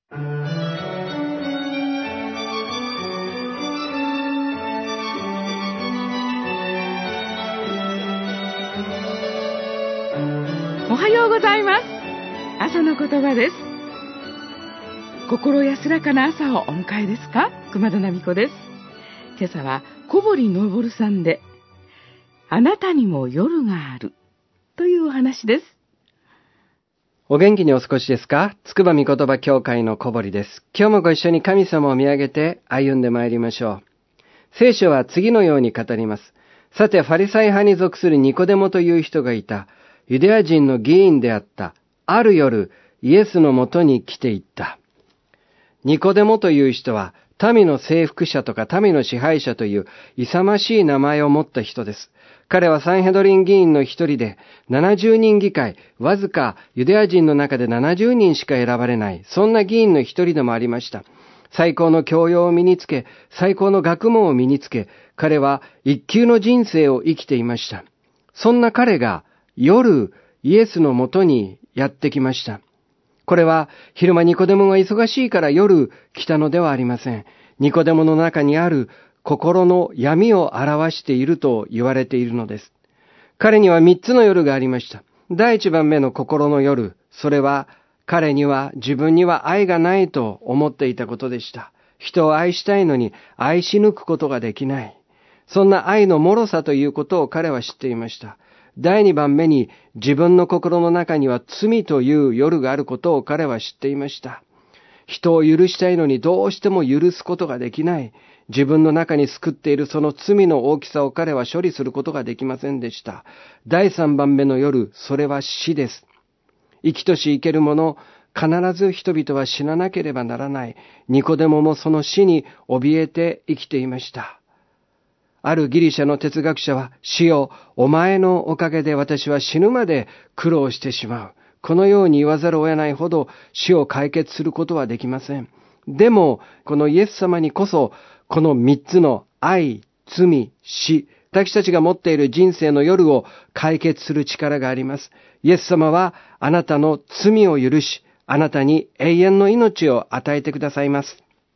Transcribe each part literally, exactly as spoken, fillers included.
おはようございます。朝の言葉です。心安らかな朝をお迎えですか？熊田奈美子です。今朝は小堀昇さんで、あなたにも夜があるというお話です。 お元気にお過ごしですか？つくばみ言葉協会の小堀です。今日もご一緒に神様を見上げて歩んでまいりましょう。聖書は次のように語ります。さて、ファリサイ派に属するニコデモという人がいた。ユダヤ人の議員であった。ある夜、イエスのもとに来ていった。ニコデモという人は、民の征服者とか民の支配者という勇ましい名前を持った人です。彼はサンヘドリン議員の一人で、ななじゅうにん議会、わずかユダヤ人の中でななじゅうにんしか選ばれない、そんな議員の一人でもありました。最高の教養を身につけ、最高の学問を身につけ、彼は一級の人生を生きていました。そんな彼が夜、イエスのもとにやってきました。これは昼間ニコデモが忙しいから夜来たのではありません。ニコデモの中にある心の闇を表していると言われているのです。彼には三つの夜がありました。第一番目の心の夜、それは彼には自分には愛がないと思っていたことでした。人を愛したいのに愛し抜くことができない。そんな愛の脆さということを彼は知っていました。第二番目に自分の心の中には罪という夜があることを彼は知っていました。人を許したいのにどうしても許すことができない。自分の中に救っているその罪の大きさを彼は処理することができませんでした。第三番目の夜、それは死です。生きとし生けるもの、必ず人々は死ななければならない。ニコデモもその死に怯えて生きていました。あるギリシャの哲学者は、死よ、お前のおかげで私は死ぬまで苦労してしまう。このように言わざるを得ないほど死を解決することはできません。でも、このイエス様にこそ、この三つの愛、罪、死、私たちが持っている人生の夜を解決する力があります。イエス様はあなたの罪を許し、あなたに永遠の命を与えてくださいます。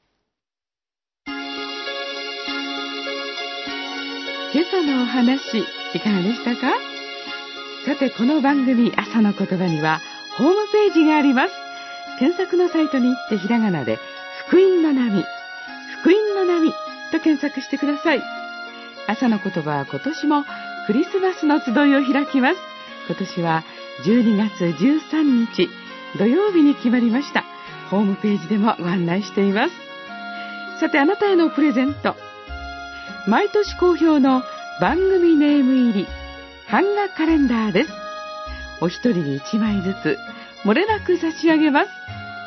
今朝のお話、いかがでしたか？さて、この番組朝の言葉にはホームページがあります。検索のサイトに行ってひらがなで福音の波、福音の波と検索してください。朝の言葉は今年もクリスマスの集いを開きます。今年はじゅうにがつじゅうさんにち土曜日に決まりました。ホームページでもご案内しています。さて、あなたへのプレゼント、毎年好評の番組ネーム入り版画カレンダーです。お一人にいちまいずつ漏れなく差し上げます。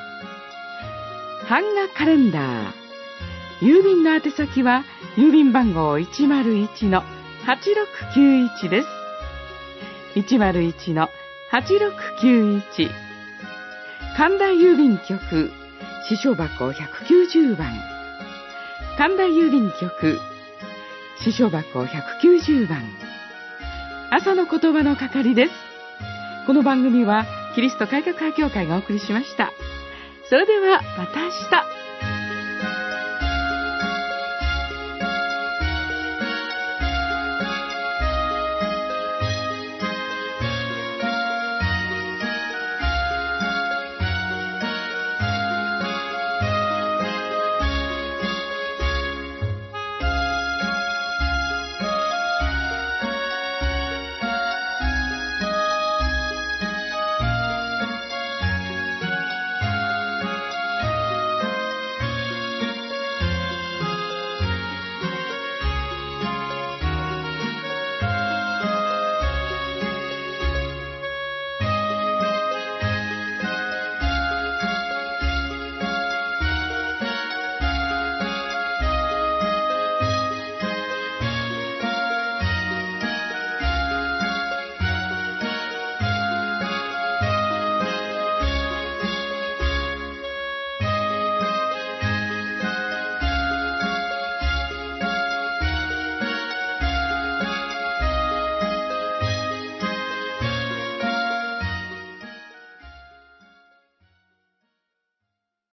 版画カレンダー、郵便の宛先は郵便番号 いちまるいちのはちろくきゅういち です。いちまるいちのはちろくきゅういち、神田郵便局支所箱ひゃくきゅうじゅうばん、神田郵便局支所箱ひゃくきゅうじゅうばん、朝の言葉の係です。この番組はキリスト改革派教会がお送りしました。それではまた明日。